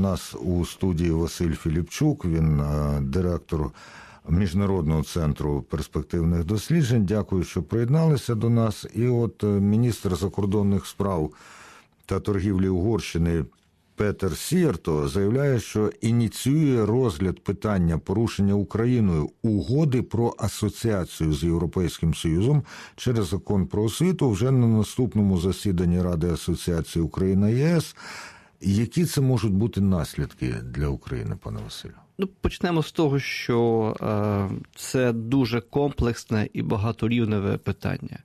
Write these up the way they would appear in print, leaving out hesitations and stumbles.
нас у студії Василь Філіпчук, він директор Міжнародного центру перспективних досліджень. Дякую, що приєдналися до нас. І от міністр закордонних справ та торгівлі Угорщини Петер Сіярто заявляє, що ініціює розгляд питання порушення Україною угоди про асоціацію з Європейським Союзом через закон про освіту вже на наступному засіданні Ради асоціації Україна-ЄС. Які це можуть бути наслідки для України, пане Василю? Почнемо з того, що це дуже комплексне і багаторівневе питання.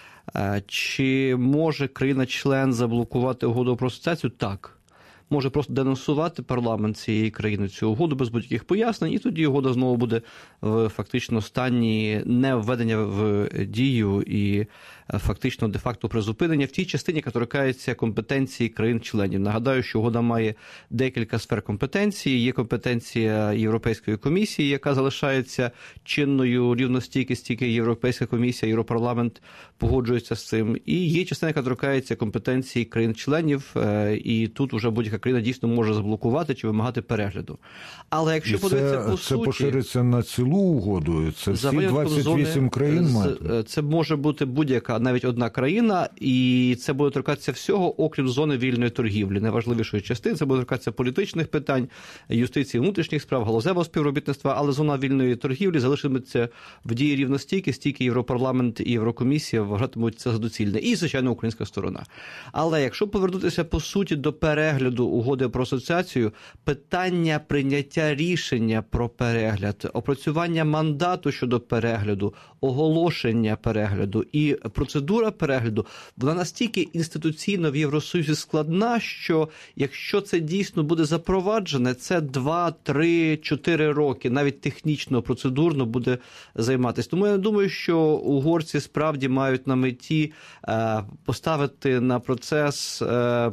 Чи може країна-член заблокувати угоду про асоціацію? Так. Може просто денонсувати парламент цієї країни цю угоду без будь-яких пояснень, і тоді угода знову буде в фактично стані не введення в дію і фактично де-факто призупинення в тій частині, яка торкається компетенції країн-членів. Нагадаю, що угода має декілька сфер компетенції. Є компетенція Європейської комісії, яка залишається чинною рівно стільки Європейська комісія, Європарламент погоджується з цим. І є частина, яка торкається компетенції країн-членів, і тут уже будь-яка країна дійсно може заблокувати чи вимагати перегляду. Але якщо подивитися по суті... Це пошириться на цілу угоду? Це всі 28 країн мають? Це може бути будь-яка, навіть одна країна, і це буде торкатися всього, окрім зони вільної торгівлі. Найважливішої частини це буде торкатися політичних питань, юстиції, внутрішніх справ, галузевого співробітництва, але зона вільної торгівлі залишиться в дії рівно стільки Європарламент і Єврокомісія вважатимуть це за доцільне. І, звичайно, українська сторона. Але якщо повернутися, по суті, до перегляду угоди про асоціацію, питання прийняття рішення про перегляд, опрацювання мандату щодо перегляду, оголошення перегляду і процедура перегляду, вона настільки інституційно в Євросоюзі складна, що якщо це дійсно буде запроваджене, це 2, 3, 4 роки, навіть технічно, процедурно буде займатися. Тому я думаю, що угорці справді мають на меті поставити на процес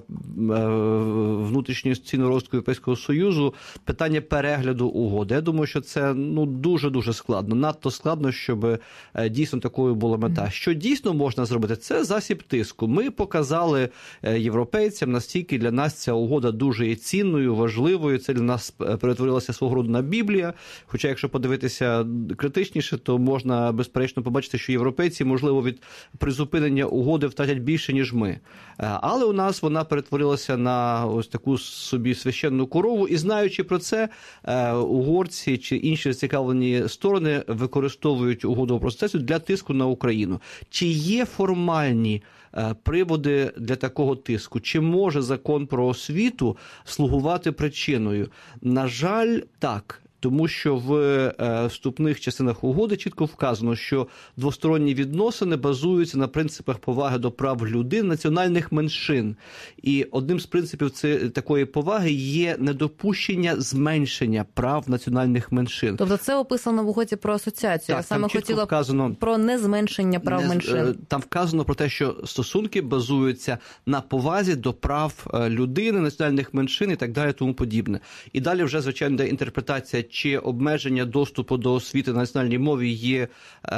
внутрішньої інституційного розвитку Європейського Союзу питання перегляду угоди. Я думаю, що це дуже-дуже складно. Надто складно, щоб дійсно такою була мета. Що дійсно можна зробити? Це засіб тиску. Ми показали європейцям, настільки для нас ця угода дуже є цінною, важливою. Це для нас перетворилося свого роду на Біблія. Хоча, якщо подивитися критичніше, то можна безперечно побачити, що європейці, можливо, від призупинення угоди втратять більше, ніж ми. Але у нас вона перетворилася на ось таку собі священну корову. І знаючи про це, угорці чи інші зацікавлені сторони використовують угоду про асоціацію для тиску на Україну. Чи є формальні приводи для такого тиску? Чи може закон про освіту слугувати причиною? На жаль, так. Тому що в вступних частинах угоди чітко вказано, що двосторонні відносини базуються на принципах поваги до прав людини, національних меншин. І одним з принципів такої поваги є недопущення зменшення прав національних меншин. Тобто це описано в угоді про асоціацію. Так, я саме хотіла вказано, про незменшення прав меншин. Там вказано про те, що стосунки базуються на повазі до прав людини, національних меншин і так далі, тому подібне. І далі вже, звичайно, йде інтерпретація, чи обмеження доступу до освіти на національній мові є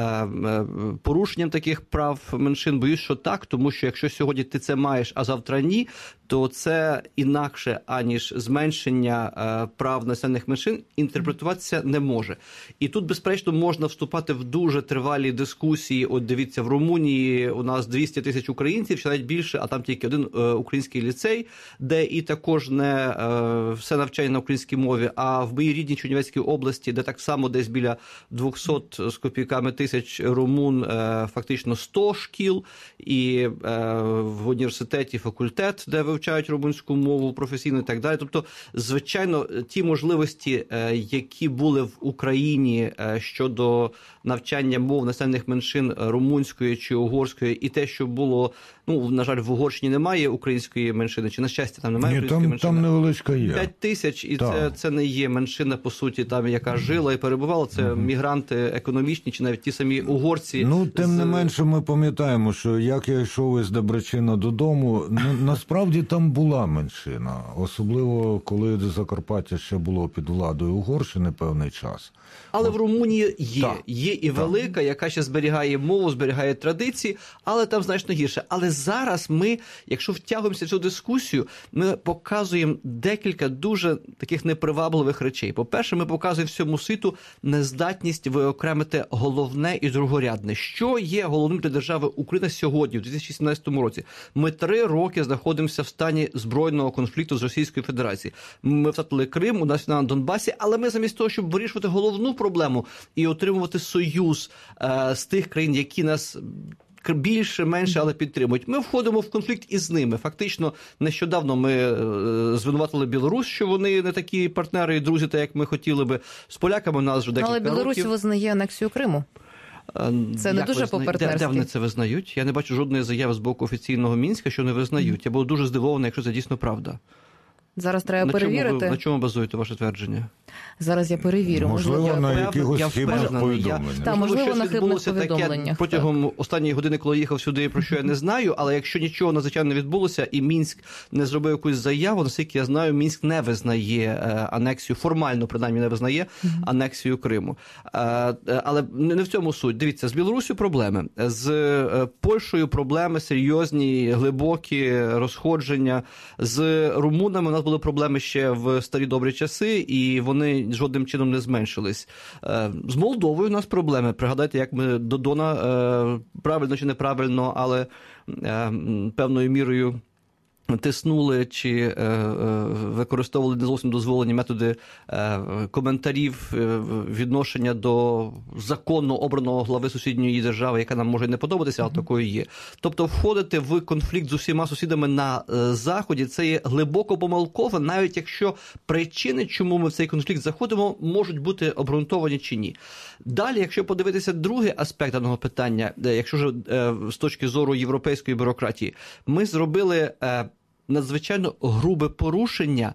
порушенням таких прав меншин. Боюсь, що так, тому що якщо сьогодні ти це маєш, а завтра ні, то це інакше, аніж зменшення прав національних меншин, інтерпретуватися не може. І тут, безперечно, можна вступати в дуже тривалі дискусії. От дивіться, в Румунії у нас 200 тисяч українців, чи навіть більше, а там тільки один український ліцей, де і також не все навчання на українській мові, а в моїй рідній Чернівецькій області, де так само десь біля 200 з копійками тисяч румун, фактично 100 шкіл, і в університеті факультет, де вивчають румунську мову професійно і так далі. Тобто, звичайно, ті можливості, які були в Україні щодо навчання мов національних меншин румунської чи угорської, і те, що було, на жаль, в Угорщині немає української меншини, чи, на щастя, там немає української меншини. Там невеличка є. 5 тисяч, і це не є меншина, по суті, там, яка жила і перебувала, це мігранти економічні, чи навіть ті самі угорці. Тим не менше, ми пам'ятаємо, що як я йшов із Дебречина додому, насправді там була меншина, особливо коли Закарпаття ще було під владою Угорщини певний час. Але в Румунії є і велика, яка ще зберігає мову, зберігає традиції, але там значно гірше. Але зараз ми, якщо втягуємося в цю дискусію, ми показуємо декілька дуже таких непривабливих речей. По-перше, ми показуємо всьому світу нездатність виокремити головне і другорядне. Що є головним для держави Україна сьогодні, в 2017 році? Ми 3 роки знаходимося в стані збройного конфлікту з Російською Федерацією. Ми втратили Крим, у нас на Донбасі, але ми замість того, щоб вирішувати головну проблему і отримувати союз з тих країн, які нас більше, менше, але підтримують. Ми входимо в конфлікт із ними. Фактично, нещодавно ми звинуватили Білорусь, що вони не такі партнери і друзі, так як ми хотіли би. З поляками у нас вже декілька років. Але Білорусь визнає анексію Криму. Це не дуже по-партнерськи. Де вони це визнають? Я не бачу жодної заяви з боку офіційного Мінська, що не визнають. Я був дуже здивований, якщо це дійсно правда. Зараз треба перевірити. На чому базуєте ваше твердження? Зараз я перевірю. Можливо, на якихось хибних повідомленнях. Можливо, на хибних повідомленнях. Протягом останньої години, коли їхав сюди, про що я не знаю, але якщо нічого надзвичайно не відбулося і Мінськ не зробив якусь заяву, наскільки я знаю, Мінськ не визнає анексію, формально, принаймні, не визнає анексію Криму. Але не в цьому суть. Дивіться, з Білоруссю проблеми, з Польщею проблеми серйозні, глибокі розходження, з румунами у нас були проблеми ще в старі добрі часи, і вони жодним чином не зменшились. З Молдовою у нас проблеми. Пригадайте, як ми Додона, правильно чи неправильно, але певною мірою тиснули чи використовували не зовсім дозволені методи коментарів, відношення до законно обраного глави сусідньої держави, яка нам може не подобатися, але такою є. Тобто входити в конфлікт з усіма сусідами на Заході – це є глибоко помилково, навіть якщо причини, чому ми в цей конфлікт заходимо, можуть бути обґрунтовані чи ні. Далі, якщо подивитися другий аспект даного питання, якщо ж з точки зору європейської бюрократії, ми зробили надзвичайно грубе порушення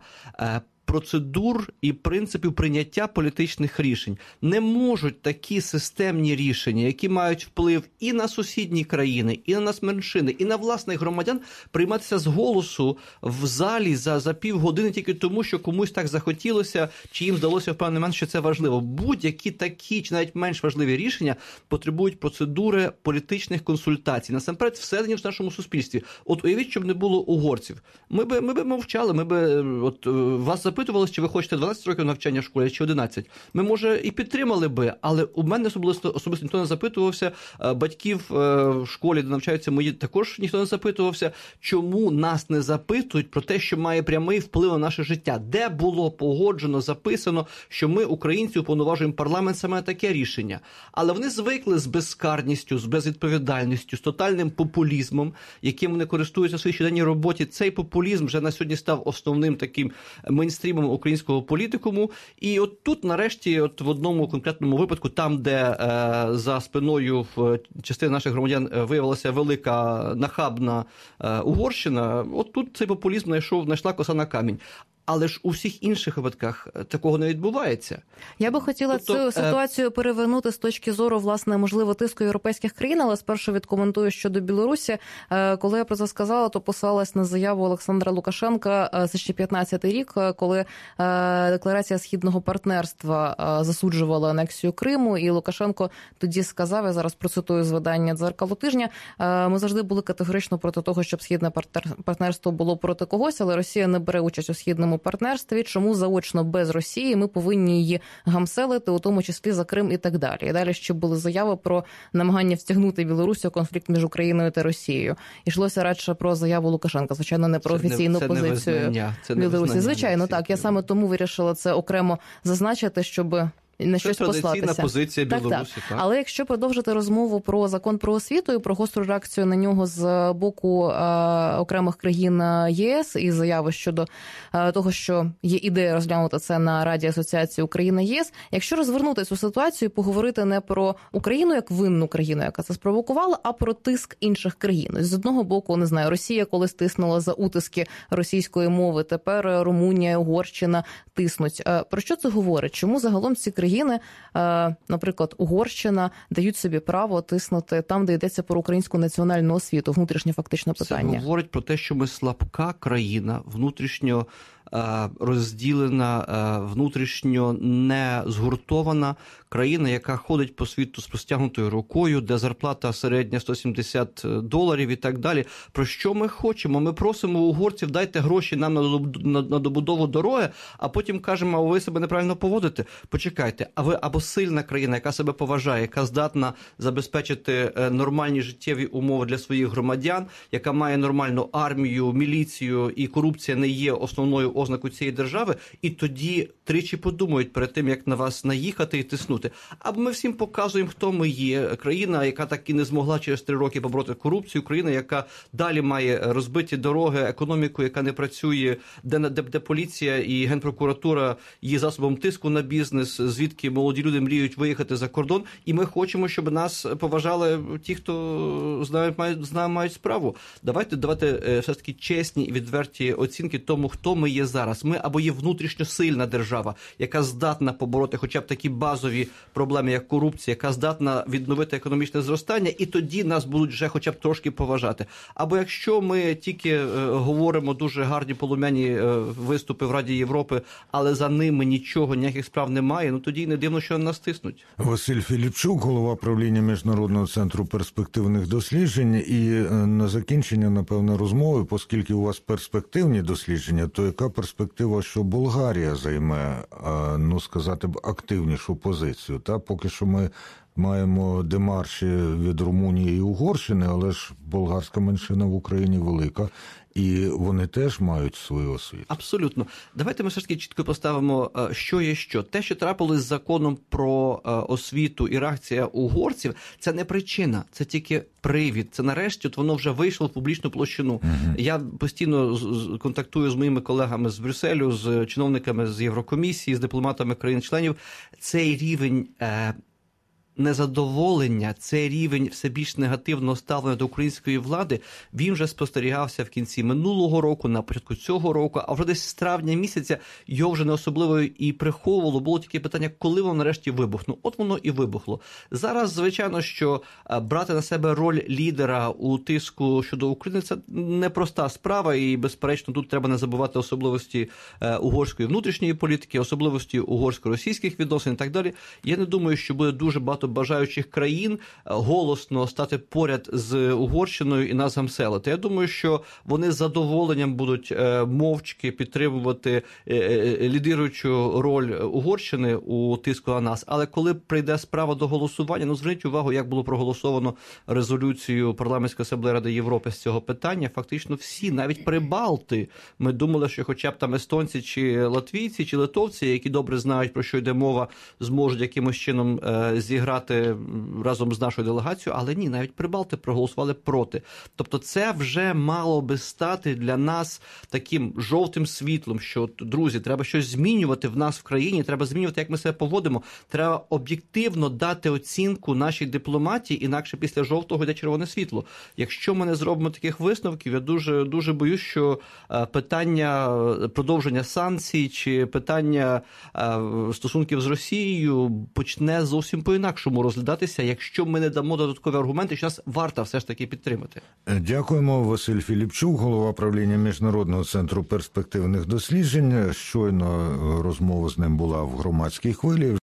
процедур і принципів прийняття політичних рішень. Не можуть такі системні рішення, які мають вплив і на сусідні країни, і на нас меншини, і на власних громадян, прийматися з голосу в залі за півгодини тільки тому, що комусь так захотілося, чи їм здалося в певний момент, що це важливо. Будь-які такі, чи навіть менш важливі рішення потребують процедури політичних консультацій. Насамперед, всередині в нашому суспільстві. От уявіть, щоб не було угорців. Ми би мовчали, ми би вас запитували, чи ви хочете 12 років навчання в школі, чи 11. Ми, може, і підтримали би, але у мене особисто ніхто не запитувався, батьків в школі, де навчаються мої, також ніхто не запитувався, чому нас не запитують про те, що має прямий вплив на наше життя. Де було погоджено, записано, що ми, українці, уповноважуємо парламент саме таке рішення. Але вони звикли з безкарністю, з безвідповідальністю, з тотальним популізмом, яким вони користуються в своїй щоденній роботі. Цей популізм вже на сьогодні став основним таким мейнстрімом українського політикуму. І от тут, нарешті, от в одному конкретному випадку, там, де за спиною в частини наших громадян виявилася велика нахабна Угорщина, от тут цей популізм знайшла коса на камінь. Але ж у всіх інших випадках такого не відбувається. Я би хотіла цю ситуацію перевернути з точки зору, власне, можливо, тиску європейських країн, але спершу відкоментую щодо Білорусі. Коли я про це сказала, то посилалась на заяву Олександра Лукашенка за 2015 рік, коли декларація Східного партнерства засуджувала анексію Криму, і Лукашенко тоді сказав, я зараз процитую з видання «Дзеркало тижня», ми завжди були категорично проти того, щоб Східне партнерство було проти когось, але Росія не бере участь у Східному партнерстві, чому заочно без Росії ми повинні її гамселити, у тому числі за Крим і так далі. І далі ще були заяви про намагання втягнути Білорусь у конфлікт між Україною та Росією. Йшлося радше про заяву Лукашенка, звичайно, не про офіційну позицію Білорусі. Звичайно, так. Я саме тому вирішила це окремо зазначити, щоб на щось послатися. Це традиційна позиція Білорусі. Так. Але якщо продовжити розмову про закон про освіту і про гостру реакцію на нього з боку окремих країн ЄС і заяви щодо того, що є ідея розглянути це на Раді Асоціації Україна-ЄС, якщо розвернути цю ситуацію і поговорити не про Україну як винну країну, яка це спровокувала, а про тиск інших країн. З одного боку, не знаю, Росія колись тиснула за утиски російської мови, тепер Румунія, Угорщина тиснуть. Про що це говорить? Чому загалом ці країни, наприклад, Угорщина, дають собі право тиснути там, де йдеться про українську національну освіту, внутрішнє фактично питання? Це говорить про те, що ми слабка країна, внутрішньо розділена, внутрішньо не згуртована країна, яка ходить по світу з простягнутою рукою, де зарплата середня $170 і так далі. Про що ми хочемо? Ми просимо угорців, дайте гроші нам на добудову дороги, а потім кажемо, а ви себе неправильно поводите. Почекайте, а ви або сильна країна, яка себе поважає, яка здатна забезпечити нормальні життєві умови для своїх громадян, яка має нормальну армію, міліцію, і корупція не є основною ознакою цієї держави, і тоді тричі подумають перед тим, як на вас наїхати і тиснути. Або ми всім показуємо, хто ми є. Країна, яка так і не змогла через 3 роки побороти корупцію, країна, яка далі має розбиті дороги, економіку, яка не працює, де поліція і Генпрокуратура є засобом тиску на бізнес, звідки молоді люди мріють виїхати за кордон. І ми хочемо, щоб нас поважали ті, хто з нами мають справу. Давайте давати все ж таки чесні і відверті оцінки тому, хто ми є зараз. Ми або є внутрішньо сильна держава, яка здатна побороти хоча б такі базові проблеми, як корупція, яка здатна відновити економічне зростання, і тоді нас будуть вже хоча б трошки поважати. Або якщо ми тільки говоримо дуже гарні полум'яні виступи в Раді Європи, але за ними нічого, ніяких справ немає, ну тоді не дивно, що нас тиснуть. Василь Філіпчук, голова правління Міжнародного центру перспективних досліджень. І на закінчення, напевно, розмови, оскільки у вас перспективні дослідження, то яка перспектива, що Болгарія займе, ну сказати б, активнішу позицію? Та поки що ми маємо демарші від Румунії і Угорщини, але ж болгарська меншина в Україні велика, і вони теж мають свою освіту. Абсолютно. Давайте ми все ж таки чітко поставимо, що є що. Те, що трапилось з законом про освіту і реакція угорців, це не причина, це тільки привід. Це нарешті от воно вже вийшло в публічну площину. Угу. Я постійно контактую з моїми колегами з Брюсселю, з чиновниками з Єврокомісії, з дипломатами країн-членів. Цей рівень незадоволення, цей рівень все більш негативного ставлення до української влади, він вже спостерігався в кінці минулого року, на початку цього року, а вже десь з травня місяця його вже не особливо і приховувало. Було тільки питання, коли воно нарешті вибухне. От воно і вибухло. Зараз, звичайно, що брати на себе роль лідера у тиску щодо України – це непроста справа, і, безперечно, тут треба не забувати особливості угорської внутрішньої політики, особливості угорсько-російських відносин і так далі. Я не думаю, що буде дуже багато бажаючих країн голосно стати поряд з Угорщиною і нас гамселити. Я думаю, що вони з задоволенням будуть мовчки підтримувати лідируючу роль Угорщини у тиску на нас. Але коли прийде справа до голосування, ну зверніть увагу, як було проголосовано резолюцію Парламентської асамблеї Ради Європи з цього питання. Фактично всі, навіть прибалти, ми думали, що хоча б там естонці, чи латвійці, чи литовці, які добре знають, про що йде мова, зможуть якимось чином зіграти разом з нашою делегацією, але ні, навіть прибалти проголосували проти. Тобто це вже мало би стати для нас таким жовтим світлом, що, друзі, треба щось змінювати в нас в країні, треба змінювати, як ми себе поводимо, треба об'єктивно дати оцінку нашій дипломатії, інакше після жовтого йде червоне світло. Якщо ми не зробимо таких висновків, я дуже боюсь, що питання продовження санкцій чи питання стосунків з Росією почне зовсім по-інакшому розглядатися, якщо ми не дамо додаткові аргументи, що нас варто все ж таки підтримати. Дякуємо. Василь Філіпчук, голова правління Міжнародного центру перспективних досліджень. Щойно розмова з ним була в громадській хвилі.